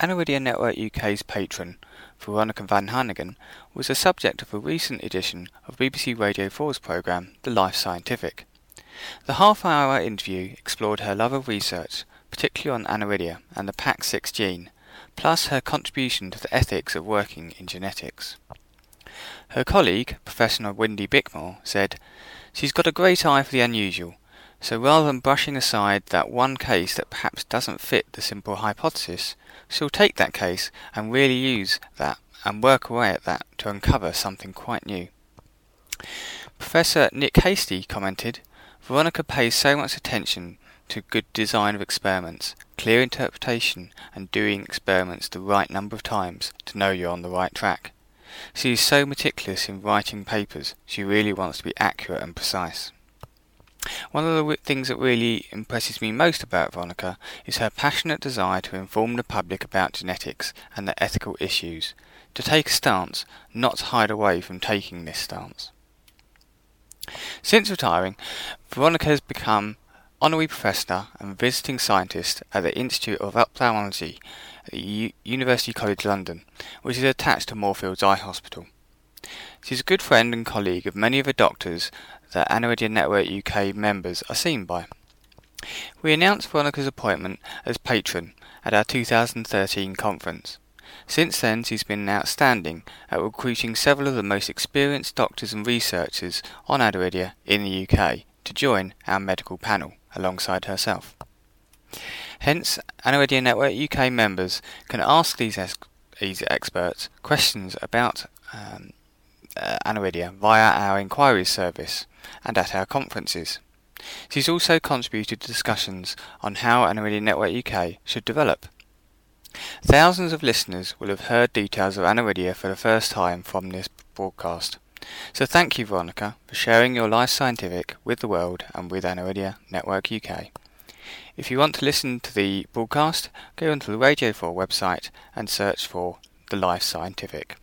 Aniridia Network UK's patron, Veronica Van Hannigan, was the subject of a recent edition of BBC Radio 4's programme The Life Scientific. The half-hour interview explored her love of research, particularly on aniridia and the PAX6 gene, plus her contribution to the ethics of working in genetics. Her colleague, Professor Wendy Bickmore, said, "She's got a great eye for the unusual, so rather than brushing aside that one case that perhaps doesn't fit the simple hypothesis, she'll take that case and really use that and work away at that to uncover something quite new." Professor Nick Hastie commented, "Veronica pays so much attention to good design of experiments, clear interpretation, and doing experiments the right number of times to know you're on the right track. She is so meticulous in writing papers, she really wants to be accurate and precise." One of the things that really impresses me most about Veronica is her passionate desire to inform the public about genetics and the ethical issues, to take a stance, not to hide away from taking this stance. Since retiring, Veronica has become Honorary Professor and Visiting Scientist at the Institute of Ophthalmology at the University College London, which is attached to Moorfields Eye Hospital. She is a good friend and colleague of many of the doctors that Aniridia Network UK members are seen by. We announced Veronica's appointment as patron at our 2013 conference. Since then, she's been outstanding at recruiting several of the most experienced doctors and researchers on aniridia in the UK to join our medical panel alongside herself. Hence, Aniridia Network UK members can ask these experts questions about aniridia via our inquiries service and at our conferences. She's also contributed to discussions on how Aniridia Network UK should develop. Thousands of listeners will have heard details of aniridia for the first time from this broadcast. So thank you, Veronica, for sharing your Life Scientific with the world and with Aniridia Network UK. If you want to listen to the broadcast, go onto the Radio 4 website and search for The Life Scientific.